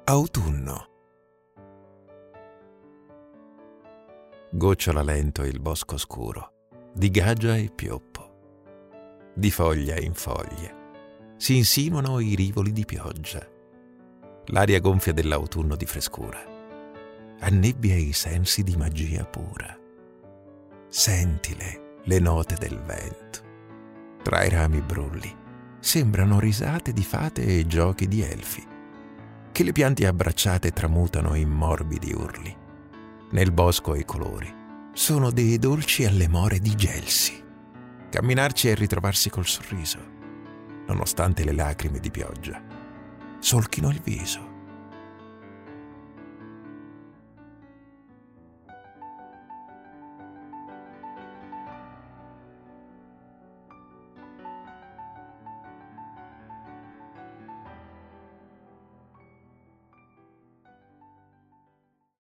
Autunno. Gocciola lento il bosco scuro, di gaggia e pioppo. Di foglia in foglia si insinuano i rivoli di pioggia. L'aria gonfia dell'autunno di frescura annebbia i sensi di magia pura. Sentile le note del vento. Tra i rami brulli sembrano risate di fate e giochi di elfi, che le piante abbracciate tramutano in morbidi urli. Nel bosco i colori sono dei dolci alle more di gelsi. Camminarci e ritrovarsi col sorriso, nonostante le lacrime di pioggia solchino il viso.